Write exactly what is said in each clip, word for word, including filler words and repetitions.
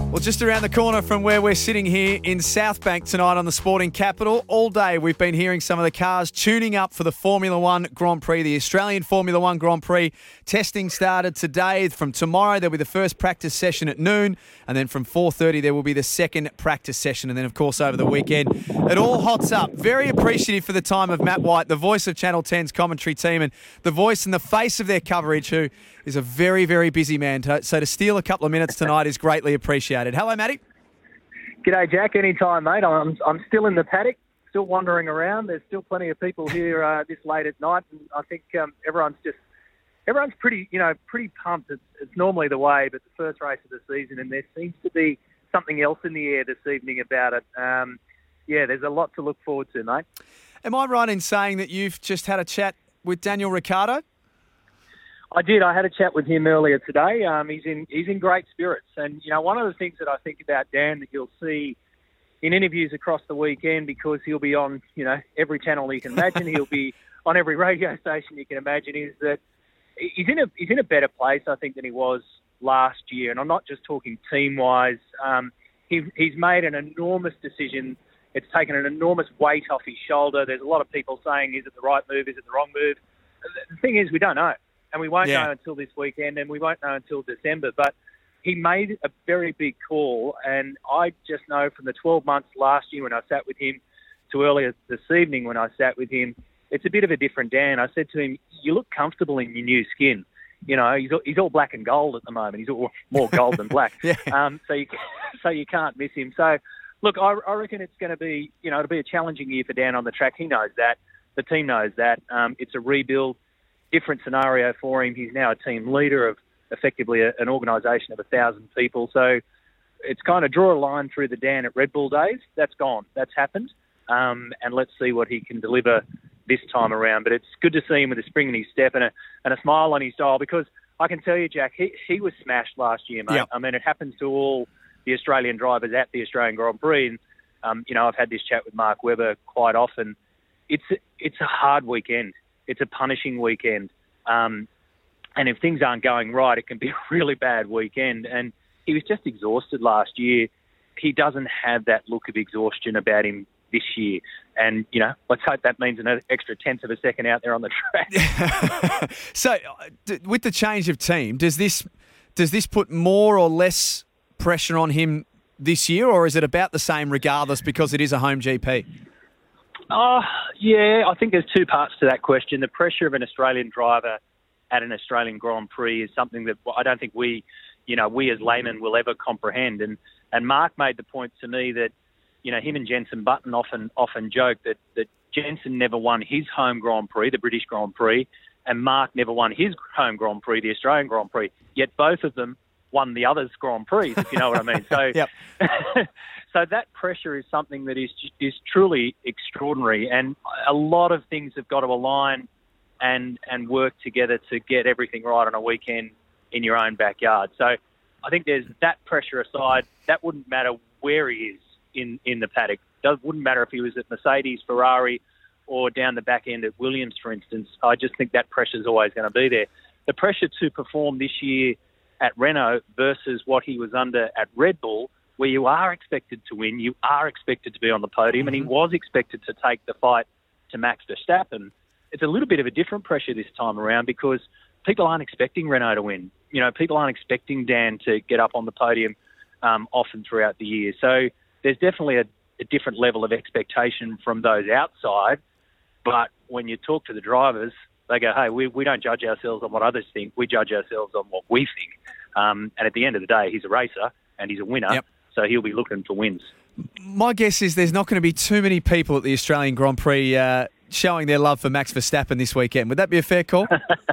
Well, just around the corner from where we're sitting here in Southbank tonight on the Sporting Capital, all day we've been hearing some of the cars tuning up for the Formula One Grand Prix, the Australian Formula One Grand Prix. Testing started today. From tomorrow, there'll be the first practice session at noon, and then from four thirty, there will be the second practice session. And then, of course, over the weekend, it all hots up. Very appreciative for the time of Matt White, the voice of Channel ten's commentary team, and the voice and the face of their coverage, who is a very, very busy man. So to steal a couple of minutes tonight is greatly appreciated. Hello, Matty. G'day, Jack. Anytime, mate. I'm I'm still in the paddock, still wandering around. There's still plenty of people here uh, this late at night, and I think um, everyone's just everyone's pretty, you know, pretty pumped. It's, it's normally the way, but the first race of the season, and there seems to be something else in the air this evening about it. Um, yeah, there's a lot to look forward to, mate. Am I right in saying that you've just had a chat with Daniel Ricciardo? I did. I had a chat with him earlier today. Um, he's in he's in great spirits, and you know, one of the things that I think about Dan that you'll see in interviews across the weekend, because he'll be on, you know, every channel you can imagine, he'll be on every radio station you can imagine, is that he's in a he's in a better place, I think, than he was last year. And I'm not just talking team wise. Um, he he's made an enormous decision. It's taken an enormous weight off his shoulder. There's a lot of people saying, is it the right move? Is it the wrong move? The thing is, we don't know. And we won't yeah. know until this weekend, and we won't know until December. But he made a very big call, and I just know from the twelve months last year when I sat with him to earlier this evening when I sat with him, it's a bit of a different Dan. I said to him, you look comfortable in your new skin. You know, he's all, he's all black and gold at the moment. He's all more gold than black. yeah. um, so you so you can't miss him. So, look, I, I reckon it's going to be, you know, it'll be a challenging year for Dan on the track. He knows that. The team knows that. Um, it's a rebuild. Different scenario for him. He's now a team leader of effectively a, an organisation of a thousand people. So it's kind of draw a line through the Dan at Red Bull days. That's gone. That's happened. Um, and let's see what he can deliver this time around. But it's good to see him with a spring in his step and a, and a smile on his dial, because I can tell you, Jack, he, he was smashed last year, mate. Yep. I mean, it happens to all the Australian drivers at the Australian Grand Prix. And, um, you know, I've had this chat with Mark Webber quite often. It's it's a hard weekend. It's a punishing weekend. Um, and if things aren't going right, it can be a really bad weekend. And he was just exhausted last year. He doesn't have that look of exhaustion about him this year. And, you know, let's hope that means an extra tenth of a second out there on the track. So with the change of team, does this does this put more or less pressure on him this year, or is it about the same regardless because it is a home G P? Oh, yeah, I think there's two parts to that question. The pressure of an Australian driver at an Australian Grand Prix is something that I don't think we, you know, we as laymen will ever comprehend. And, and Mark made the point to me that, you know, him and Jenson Button often often joke that, that Jenson never won his home Grand Prix, the British Grand Prix, and Mark never won his home Grand Prix, the Australian Grand Prix, yet both of them won the other's Grand Prix, if you know what I mean. So, so that pressure is something that is is truly extraordinary, and a lot of things have got to align and and work together to get everything right on a weekend in your own backyard. So I think there's that pressure aside. That wouldn't matter where he is in, in the paddock. It wouldn't matter if he was at Mercedes, Ferrari, or down the back end at Williams, for instance. I just think that pressure is always going to be there. The pressure to perform this year at Renault versus what he was under at Red Bull, where you are expected to win, you are expected to be on the podium, mm-hmm. and he was expected to take the fight to Max Verstappen. It's a little bit of a different pressure this time around because people aren't expecting Renault to win. You know, people aren't expecting Dan to get up on the podium um, often throughout the year. So there's definitely a, a different level of expectation from those outside. But when you talk to the drivers, they go, hey, we, we don't judge ourselves on what others think. We judge ourselves on what we think. Um, and at the end of the day, he's a racer and he's a winner, yep. so he'll be looking for wins. My guess is there's not going to be too many people at the Australian Grand Prix uh, showing their love for Max Verstappen this weekend. Would that be a fair call?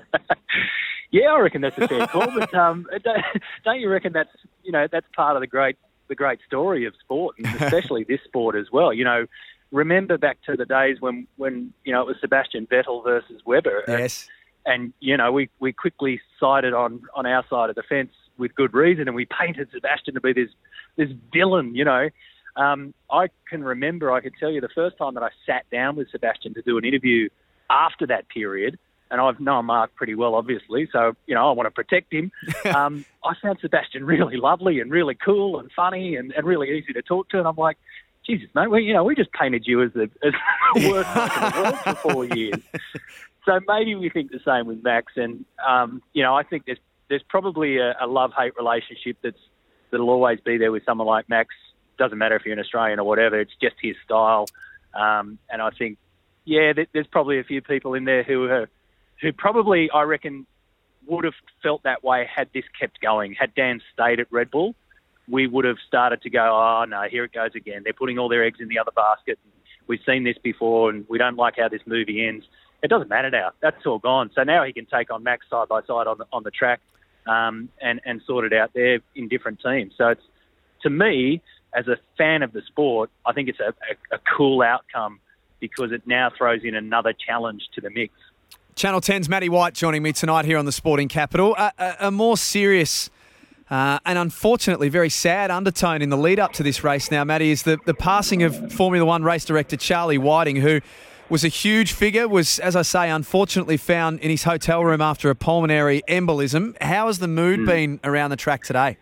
Yeah, I reckon that's a fair call. But um, don't, don't you reckon that's, you know, that's part of the great the great story of sport, and especially this sport as well. You know, remember back to the days when, when you know, it was Sebastian Vettel versus Webber. Yes. And, and you know, we, we quickly sided on, on our side of the fence with good reason, and we painted Sebastian to be this this villain, you know. Um, I can remember, I can tell you the first time that I sat down with Sebastian to do an interview after that period, and I've known Mark pretty well, obviously, so, you know, I want to protect him. um, I found Sebastian really lovely and really cool and funny and, and really easy to talk to, and I'm like, Jesus, mate, we, you know, we just painted you as the, as the worst man in the world for four years. So maybe we think the same with Max, and, um, you know, I think there's there's probably a, a love-hate relationship that's that'll always be there with someone like Max. Doesn't matter if you're an Australian or whatever, it's just his style. Um, and I think, yeah, there's probably a few people in there who are, who probably, I reckon, would have felt that way had this kept going. Had Dan stayed at Red Bull, we would have started to go, oh, no, here it goes again. They're putting all their eggs in the other basket. We've seen this before, and we don't like how this movie ends. It doesn't matter now. That's all gone. So now he can take on Max side by side on the, on the track um, and, and sort it out there in different teams. So it's, to me, as a fan of the sport, I think it's a, a, a cool outcome because it now throws in another challenge to the mix. Channel ten's Matty White joining me tonight here on the Sporting Capital. A, a, a more serious uh, and unfortunately very sad undertone in the lead up to this race now, Matty, is the, the passing of Formula One race director Charlie Whiting, who was a huge figure, was, as I say, unfortunately found in his hotel room after a pulmonary embolism. How has the mood mm. been around the track today?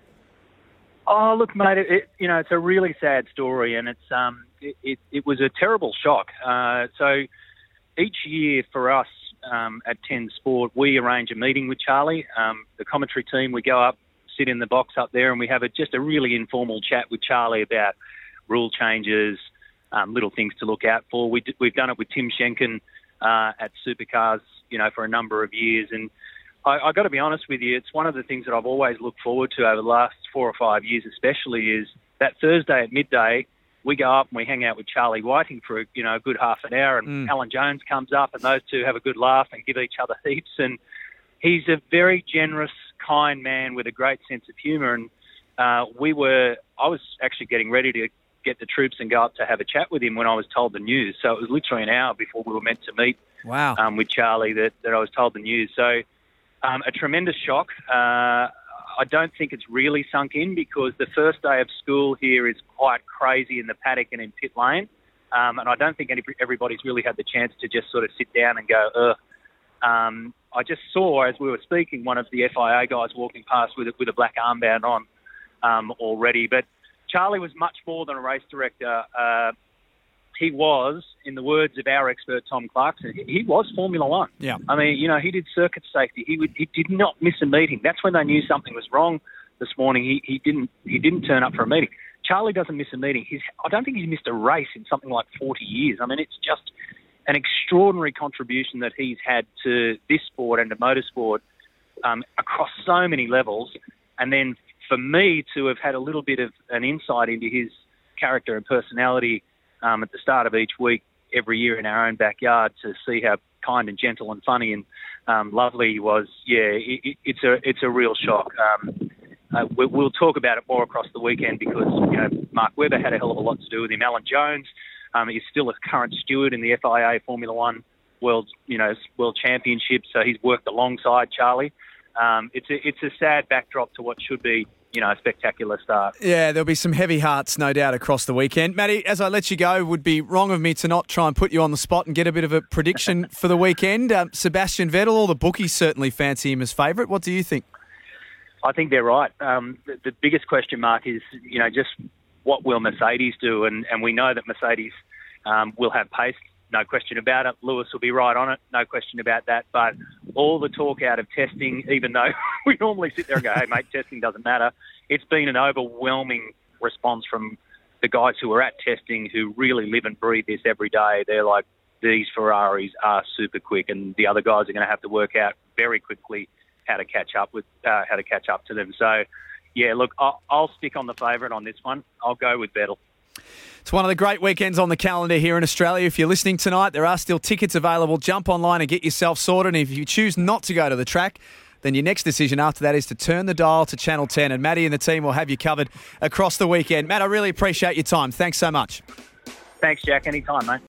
Oh, look, mate, it, it, you know, it's a really sad story, and it's um, it, it, it was a terrible shock. Uh, so each year for us um, at ten Sport, we arrange a meeting with Charlie. Um, the commentary team, we go up, sit in the box up there, and we have a, just a really informal chat with Charlie about rule changes, um, little things to look out for. We d- we've done it with Tim Schenken uh, at Supercars, you know, for a number of years, and I, I got to be honest with you, it's one of the things that I've always looked forward to over the last four or five years especially is that Thursday at midday, we go up and we hang out with Charlie Whiting for, you know, a good half an hour, and mm. Alan Jones comes up and those two have a good laugh and give each other heaps. And he's a very generous, kind man with a great sense of humour. And uh, we were, I was actually getting ready to get the troops and go up to have a chat with him when I was told the news. So it was literally an hour before we were meant to meet wow. um, with Charlie that, that I was told the news. So Um, a tremendous shock. Uh, I don't think it's really sunk in because the first day of school here is quite crazy in the paddock and in pit lane. Um, and I don't think any, everybody's really had the chance to just sort of sit down and go, ugh. Um, I just saw, as we were speaking, one of the F I A guys walking past with a, with a black armband on um, already. But Charlie was much more than a race director. Uh, He was, in the words of our expert Tom Clarkson, he was Formula One. Yeah. I mean, you know, he did circuit safety. He would, he did not miss a meeting. That's when they knew something was wrong this morning. He he didn't he didn't turn up for a meeting. Charlie doesn't miss a meeting. He's I don't think he's missed a race in something like forty years. I mean, it's just an extraordinary contribution that he's had to this sport and to motorsport um, across so many levels. And then for me to have had a little bit of an insight into his character and personality Um, at the start of each week, every year in our own backyard, to see how kind and gentle and funny and um, lovely he was. Yeah, it, it's a it's a real shock. Um, uh, we, we'll talk about it more across the weekend because you know Mark Webber had a hell of a lot to do with him. Alan Jones um, is still a current steward in the F I A Formula One World you know World Championship, so he's worked alongside Charlie. Um, it's a it's a sad backdrop to what should be, you know, a spectacular start. Yeah, there'll be some heavy hearts, no doubt, across the weekend. Matty, as I let you go, would be wrong of me to not try and put you on the spot and get a bit of a prediction for the weekend. Um, Sebastian Vettel, all the bookies certainly fancy him as favourite. What do you think? I think they're right. Um, the, the biggest question mark is, you know, just what will Mercedes do? And, and we know that Mercedes um, will have pace. No question about it. Lewis will be right on it. No question about that. But all the talk out of testing, even though we normally sit there and go, hey, mate, testing doesn't matter, it's been an overwhelming response from the guys who are at testing who really live and breathe this every day. They're like, these Ferraris are super quick, and the other guys are going to have to work out very quickly how to catch up with uh, how to catch up to them. So, yeah, look, I'll, I'll stick on the favourite on this one. I'll go with Vettel. It's one of the great weekends on the calendar here in Australia. If you're listening tonight, there are still tickets available. Jump online and get yourself sorted. And if you choose not to go to the track, then your next decision after that is to turn the dial to Channel ten. And Matty and the team will have you covered across the weekend. Matt, I really appreciate your time. Thanks so much. Thanks, Jack. Anytime, mate.